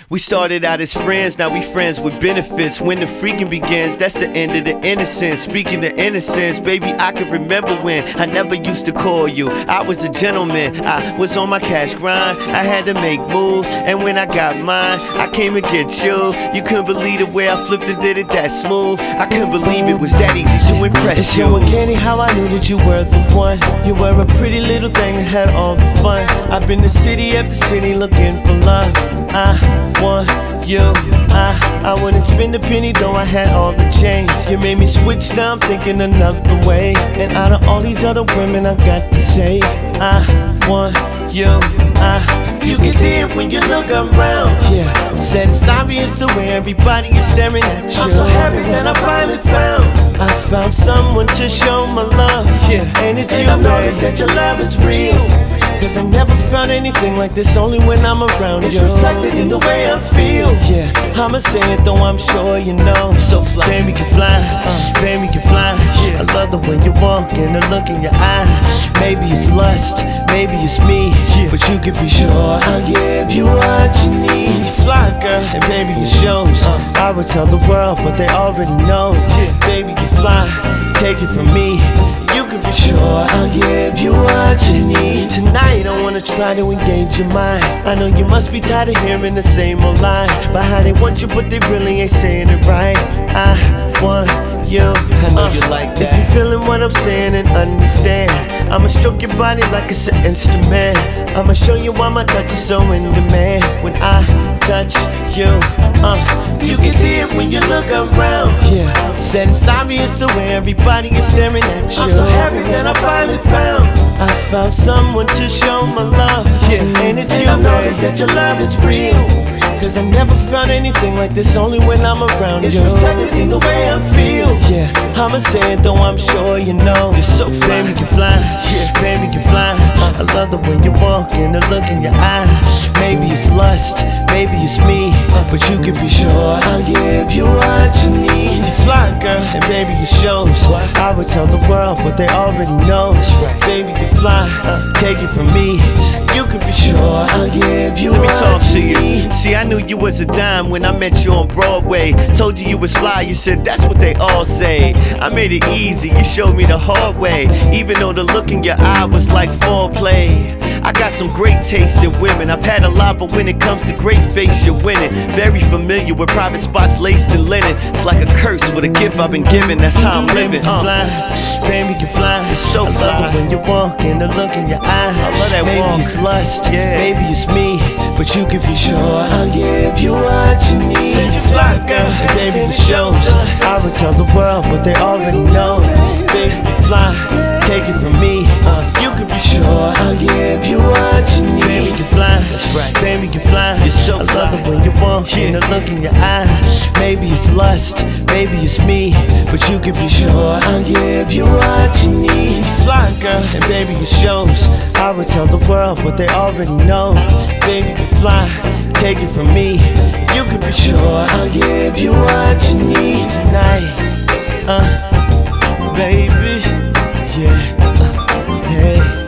We started out as friends, now we friends with benefits. When the freaking begins, that's the end of the innocence. Speaking of innocence, baby, I can remember when I never used to call you. I was a gentleman, I was on my cash grind. I had to make moves, and when I got mine, I came to get you. You couldn't believe the way I flipped and did it that smooth. I couldn't believe it was that easy to impress it's you. It's so uncanny how I knew that you were the one. You were a pretty little thing that had all the fun. I've been to city after city looking for love. I want you, I wouldn't spend a penny though I had all the change. You made me switch, now I'm thinking another way. And out of all these other women I got to say, I want you, you can see it when you look around. Yeah, said it's obvious the way everybody is staring at you. I'm so happy that I finally I found someone to show my love. Yeah, and it's you, I noticed that your love is real. Cause I never felt anything like this, only when I'm around you. It's reflected in the way I feel. Yeah, I'ma say it though I'm sure you know. So fly, baby can fly, baby can fly. Yeah, I love the way you walk and the look in your eye. Maybe it's lust, maybe it's me, but you can be sure I'll give you what you need. You fly, girl, and baby it shows. I would tell the world, but they already know. Baby you fly, take it from me. You can be sure I'll give you what you need. Tonight I wanna try to engage your mind. I know you must be tired of hearing the same old line about how they want you but they really ain't saying it right. I want you, I know you like that. If you're feeling what I'm saying and understand, I'ma stroke your body like it's an instrument. I'ma show you why my touch is so in demand. When I touch you, you can see it when you look around. Yeah, said it's obvious the way everybody is staring at you. I'm so happy that I finally I found someone to show my love. Yeah, and it's you, I noticed that your love is real. Cause I never felt anything like this, only when I'm around you. It's reflected in the way I feel. Yeah, I'ma say it though I'm sure you know. You're so fly, baby can fly. Yeah, baby can fly. I love the way you walk and the look in your eye. Maybe it's lust, maybe it's me, but you can be sure I'll give you what you need. You fly, girl, and baby it shows. I would tell the world, but they already know. Baby can fly, take it from me. You can be sure I'll give you what you need. Let me talk to you. See, I knew you was a dime when I met you on Broadway. Told you was fly, you said that's what they all say. I made it easy, you showed me the hard way. Even though the look in your eye was like foreplay. I got some great taste in women. I've had a lot, but when it comes to great face, you're winning. Very familiar with private spots laced in linen. It's like a curse with a gift I've been given. That's how I'm living. Fly, baby, you fly. It's so fly. I love it when you walk and the look in your eye. I love that walk. Maybe it's lust, yeah. Maybe it's me, but you can be sure I'll give you what you need. Said you fly, girl, and baby it shows. I would tell the world, but they already know. Baby, you fly, take it from me. You can be sure I'll give you what you need. Baby can fly, that's right. Baby can fly. You're so fly. I love the way you walk and the look in your eye. Maybe it's lust, maybe it's me, but you can be sure I'll give you what you need. You fly, girl, and baby it shows. I would tell the world, but they already know. Baby can fly, take it from me. You can be sure I'll give you what you need tonight. Baby, yeah, hey.